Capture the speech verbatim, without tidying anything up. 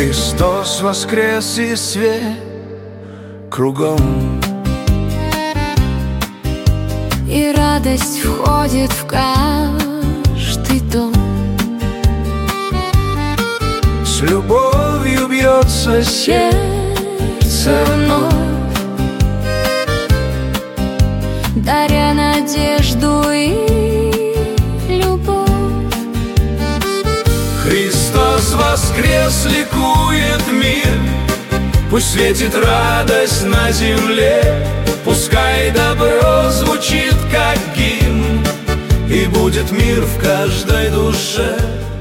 Христос воскрес, и свет кругом, и радость входит в каждый дом. с любовью бьется сердце вновь, даря надежду и любовь. Христос воскрес, ликует мир, пусть светит радость на земле, пускай добро звучит как гимн, и будет мир в каждой душе.